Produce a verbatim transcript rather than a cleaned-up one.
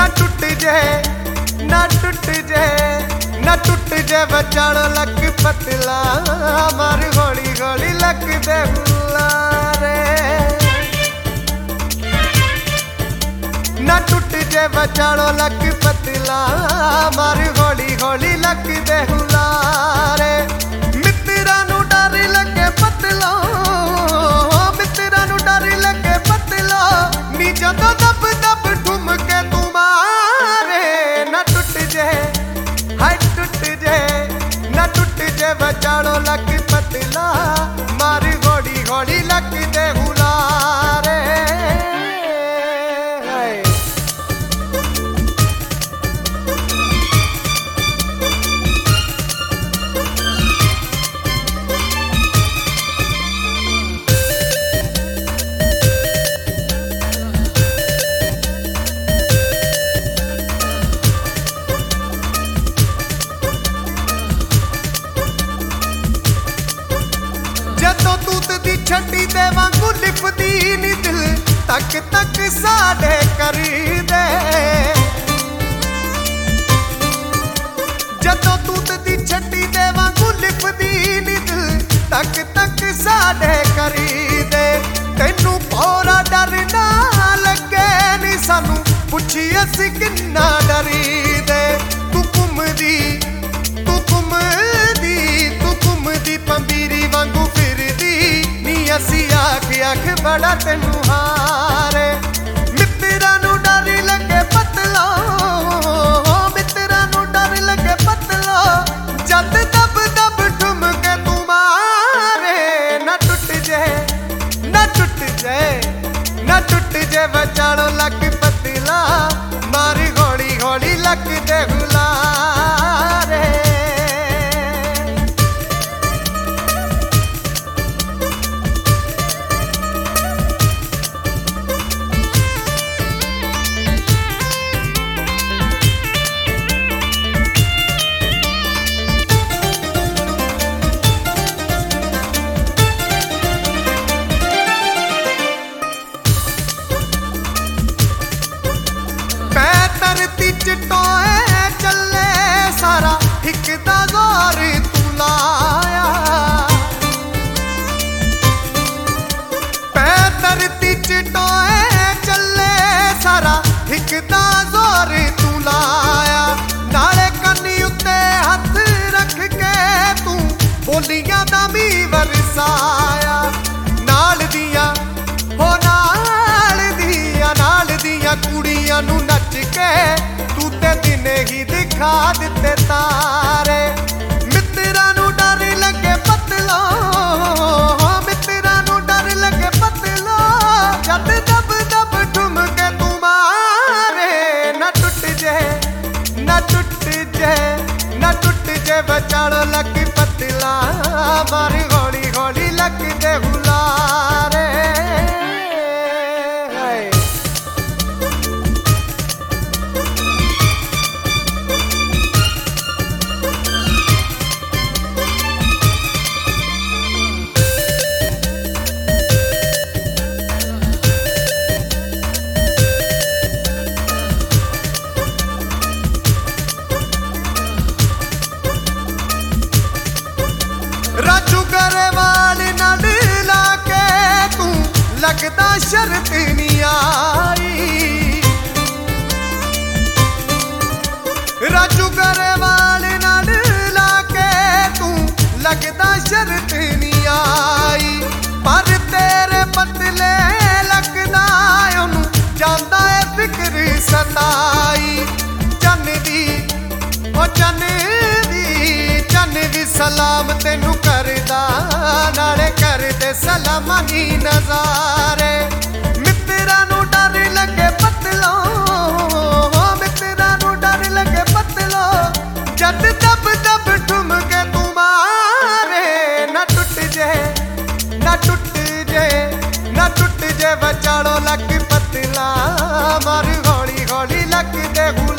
टुट जे ना टुट जे ना टुट जे बचाड़ो लक पतला मार गोली गोली लक दे रे ना टुट जे बचाड़ो लक पतला मार गोली गोली लक दे रे मित्रा नु डर लगे पतला मित्रा नु डर लगे पतला नी जदों दब दब ठुमके तुम्हारे ना टुट जे हाय टुट जे ना टुट जे बचाड़ो लक पतला मार घोड़ी घोड़ी लक दे रे जदों तूत दी छड्डी दे वांगू लिपदी नी दिल तक तक साडे करी दे जदों तूत दी छड्डी दे वांगू लिपदी नी दिल तक तक साडे करी दे तैनू पौरा डर ना लगे नी सानू पुछी असी किन्ना डरी दे तू घुमदी तू घुमदी तू घुमदी पंबीरी वांगू असी आख आख बड़ा तेनू हारे मित्रा नु डर लगे पतला मित्रा नु डर लगे पतला जद दब दब ठुमके तुम्हारे ना टुट जे ना टुट जे ना टुट जे बचाड़ो लक पतला मारी घोड़ी घोड़ी लक दे रे टोए चले सारा हिक दा जोर तू लाया पै धरती च टोए चले सारा हिक दा जोर तू लाया नाले कन्नी उत्ते हथ रख के तू बोलियां दा मी वरसाया नाल दिया हो नाल दिया नाल दिया कुड़ियां नू नच के दिन ही दिखा दिते तारे मित्रा नु डर लगे पतला मित्रा नु डर लगे पतला जद दब दब ठुमके तुम्हारे ना टुट जे ना टुट जे ना टुट जे बचाड़ो लक पतला मार घोड़ी घोड़ी लक दे रे राजू गरेवाल नाल लाके तू लगदा शर्त नहीं आई राजू गरेवाल नाल लाके तू लगदा शर्त नहीं आई पर तेरे पतले लगदा ओनू जांदा है फिक्र सताई चन दी ओ चन सलाम तेनू करदा नाले करदे सलामानी नजारे मित्रा नु डर लगे पतला मित्रा नु डर लगे पतला जद दब दब ठुमके तुम्हारे ना टुट जे ना टुट जे ना टुट जे बचाड़ो लक पतला मार घोड़ी घोड़ी लक दे